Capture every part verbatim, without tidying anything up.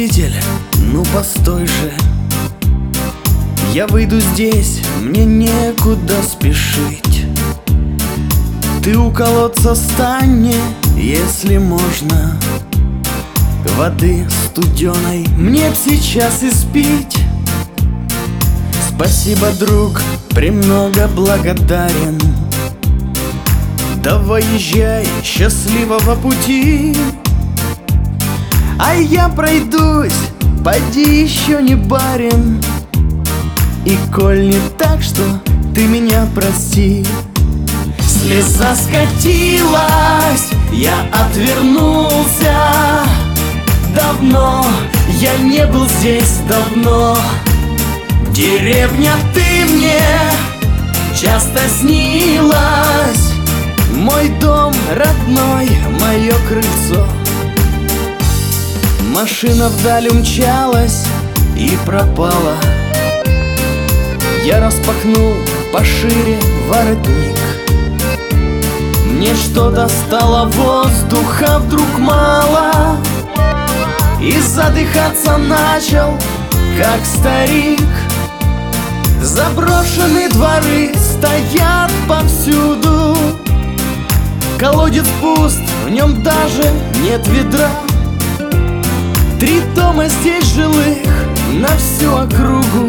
водитель, ну постой же. Я выйду здесь, мне некуда спешить. Ты у колодца стань мне, если можно. Воды студеной мне б сейчас испить. Спасибо, друг, премного благодарен. Давай езжай, счастливого пути. А я пройдусь, поди еще не барин. И коль не так, что ты меня прости. Слеза скатилась, я отвернулся. Давно я не был здесь, давно. Деревня, ты мне часто снилась. Мой дом родной, мое крыльцо. Машина вдаль умчалась и пропала. Я распахнул пошире воротник. Мне что-то стало воздуха вдруг мало. И задыхаться начал, как старик. Заброшенные дворы стоят повсюду. Колодец пуст, в нем даже нет ведра. Три дома здесь жилых на всю округу.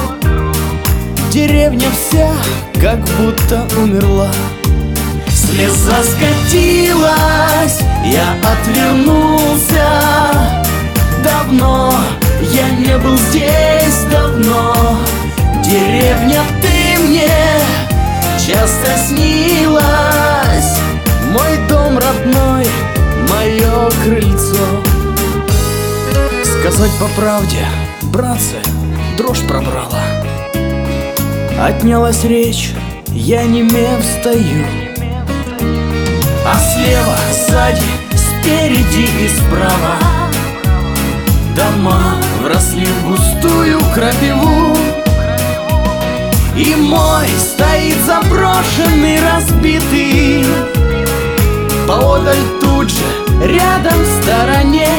Деревня вся как будто умерла. Слеза скатилась, я отвернулся. Давно я не был здесь, давно. Деревня, ты мне часто снилась. Мой дом родной, мое крыльцо. Сказать по правде, братцы, дрожь пробрала. Отнялась речь, я немев стою. А слева, сзади, спереди и справа дома вросли в густую крапиву. И мой стоит заброшенный, разбитый. Поодаль тут же, рядом в стороне,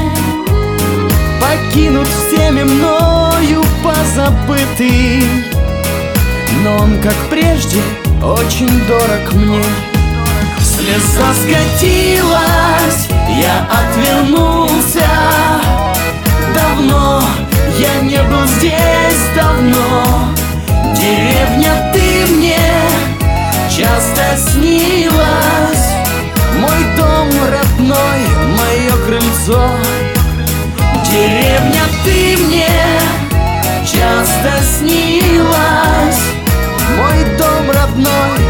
покинут всеми мною позабытый. Но он, как прежде, очень дорог мне. Слеза скатилась, я отвернулся. Давно я не был здесь, давно. Деревня, ты мне часто снилась. Мой дом родной, мое крыльцо. Деревня, ты мне часто снилась. Мой дом родной,